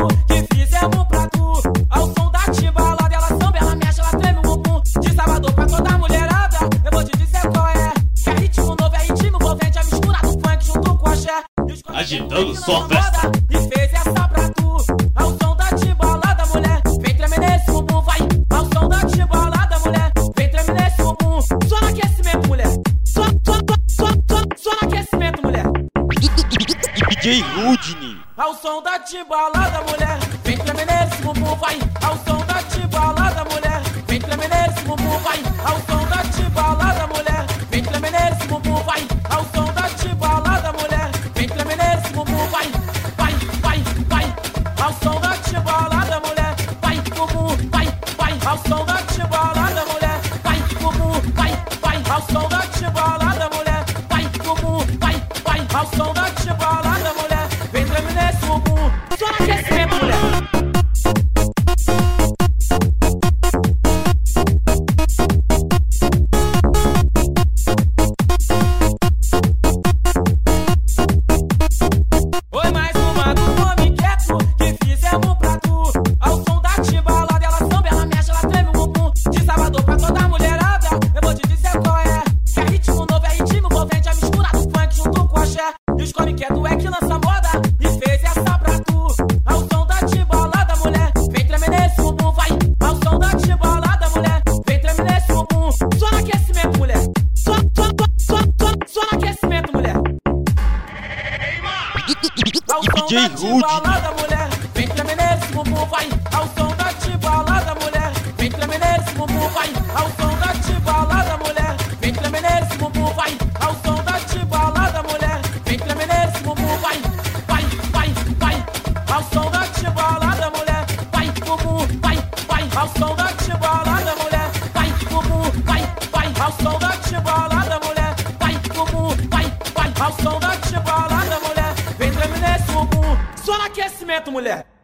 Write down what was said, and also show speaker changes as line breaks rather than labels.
quieto que fizemos pra tu. Ao som da timbalada, ela samba, ela mexe, ela treme o bumbum. De Salvador pra toda a mulherada, eu vou te dizer qual é. Que é ritmo novo, é ritmo envolvente, é mistura do funk junto com axé.
Agitando só festa.
E fez essa pra tu. Ao som da timbalada, mulher, vem tremer nesse bumbum, vai. Ao som da timbalada, mulher, vem tremer nesse bumbum. Só no aquecimento, mulher. Só no aquecimento, mulher.
DJ Rudney.
Ao som da timbalada, mulher, vem tremer nesse bumbum, vai. Ao som da timbalada, mulher, vem tremer nesse bumbum, vai. Ao som da timbalada, mulher, vem tremer nesse bumbum, vai. Ao som da timbalada, mulher, vem tremer nesse bumbum, vai. Ao som da timbalada, mulher, vai, bumbum, vai. Ao som da timbalada, mulher, vai, bumbum, vai. Ao som da timbalada, mulher, vai, bumbum, vai. Ao som da timbalada, mulher, vem tremer nesse bumbum. Só no aquecimento, mulher. Oi, mais uma do nome quieto que fizemos pra tu. Ao som da timbalada, ela samba, ela mexe, ela treme o bumbum. De Salvador pra toda a mulherada, eu vou te dizer qual é. Que é ritmo novo, é ritmo envolvente, é mistura do funk junto com axé. E os come quieto é que lança moda e fez essa pra tu. Ao som da timbalada, mulher, vem tremer nesse bumbum, vai. Ao som da timbalada, mulher, vem tremer nesse bumbum. Só no aquecimento, mulher. Só no aquecimento, mulher. Ao som
DJ
da
Rudney.
timbalada, mulher, vem tremer nesse bumbum, vai. Ao som da timbalada, mulher, vem tremer nesse bumbum, vai. Ao som da timbalada, mulher, vem tremer nesse bumbum, vai. Ao som da timbalada, mulher, vem tremer nesse bumbum, vai. Ao som da timbalada, mulher, vai, bumbum, vai. Ao som da timbalada, mulher, vai, bumbum, vai. Ao som da timbalada, mulher, vai, bumbum, vai. Ao som da timbalada, mulher, vem tremer nesse bumbum. Só no aquecimento, mulher.